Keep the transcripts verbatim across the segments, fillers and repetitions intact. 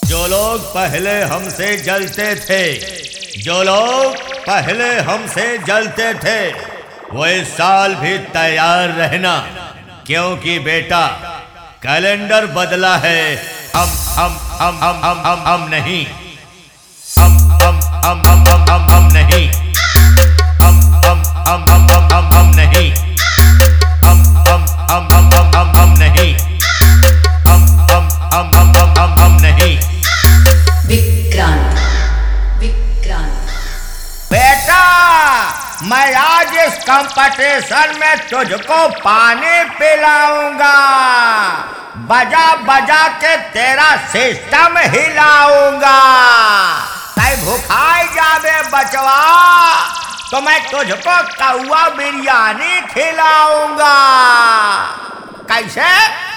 जो लोग पहले हमसे जलते थे जो लोग पहले हमसे जलते थे वो इस साल भी तैयार रहना, क्योंकि बेटा कैलेंडर बदला है। हम हम हम हम हम हम हम नहीं हम हम हम हम हम हम हम नहीं हम हम हम हम हम हम हम नहीं हम हम हम हम हम हम हम नहीं हम हम हम हम हम हम हम नहीं। विक्रांत विक्रांत बेटा मैं आज इस कंपटीशन में तुझको पानी पिलाऊंगा, बजा बजा के तेरा सिस्टम हिलाऊंगा। तै भूखाई जाबे बचवा तो मैं तुझको कौआ बिरयानी खिलाऊंगा। कैसे?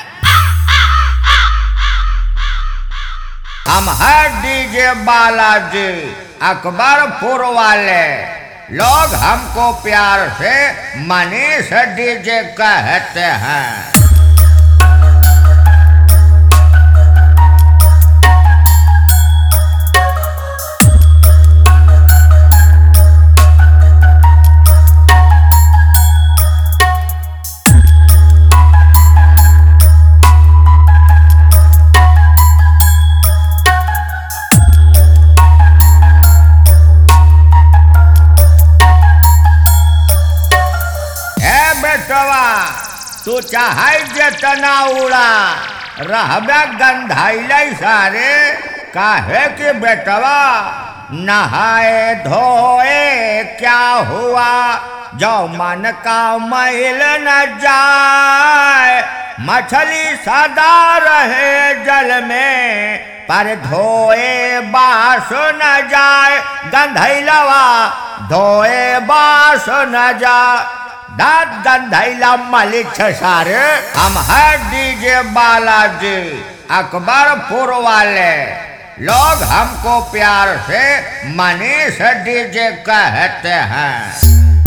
हम है डीजे बालाजी अकबरपुर वाले, लोग हमको प्यार से मनीष डीजे कहते हैं। तू चाहे जेतना उड़ा रहबे गंधाइले सारे, काहे कि बेटवा नहाए धोए क्या हुआ जो मन का मैल न जाए। मछली सदा रहे जल में पर धोए बास न जाए। गंधैलवा धोए बास न जाए। दाद गंधैला मलिक सारे, हम है डीजे बालाजी अकबरपुर वाले, लोग हमको प्यार से मनीष डीजे कहते हैं।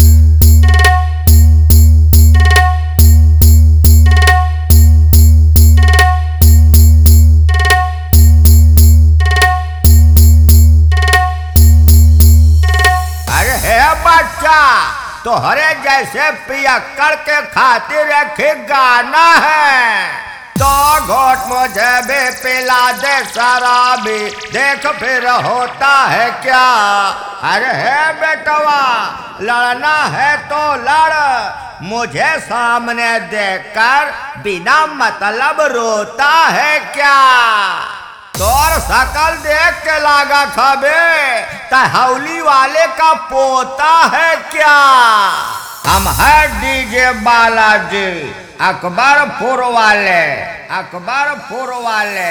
अरे हे बच्चा तोहरे जैसे पियक्कड़ के खातिर एक गाना है, तो घोट मुझे भी पिला दे शराबी, देख फिर होता है क्या। अरे है बेटवा लड़ना है तो लड़, मुझे सामने देखकर बिना मतलब रोता है क्या। तोर शकल देख के लागा खबे तहौली वाले का पोता है क्या। हम है डीजे बालाजी अकबरपुर वाले अकबरपुर वाले।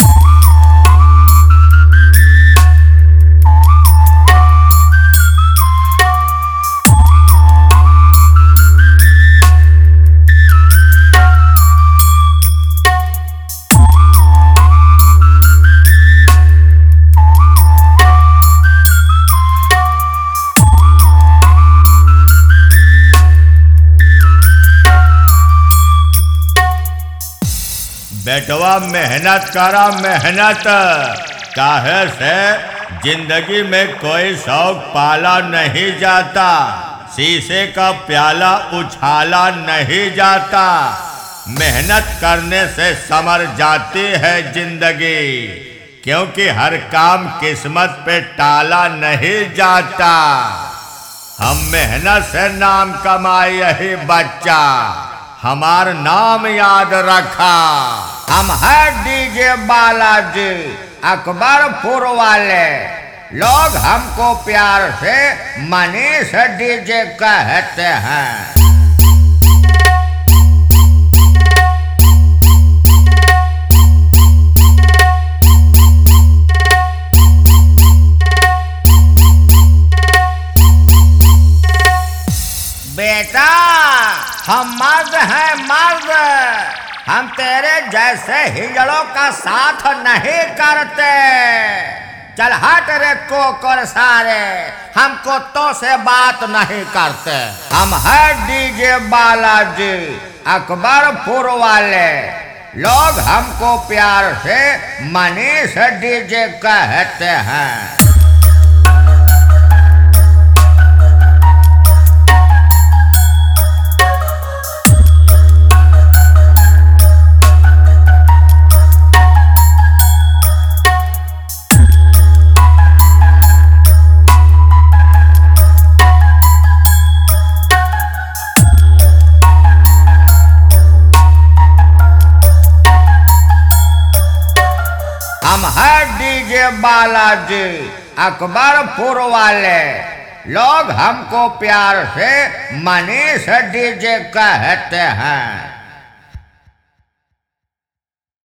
बेटवा मेहनत करा मेहनत, काहे से जिंदगी में कोई शौक पाला नहीं जाता, शीशे का प्याला उछाला नहीं जाता। मेहनत करने से संवर जाती है जिंदगी, क्योंकि हर काम किस्मत पे टाला नहीं जाता। हम मेहनत से नाम कमाए यही बच्चा, हमार नाम याद रखा। हम है डीजे बालाजी अकबरपुर वाले, लोग हमको प्यार से मनीष डीजे कहते हैं। बेटा हम मर्द हैं मर्द, हम तेरे जैसे हिजड़ों का साथ नहीं करते। चल हट रे कोकर सारे, हमको तो से बात नहीं करते। हम है डीजे बालाजी अकबरपुर वाले, लोग हमको प्यार से मनीष डीजे कहते हैं। हम है डीजे बालाजी अकबरपुर वाले, लोग हमको प्यार से मनीष डीजे कहते हैं।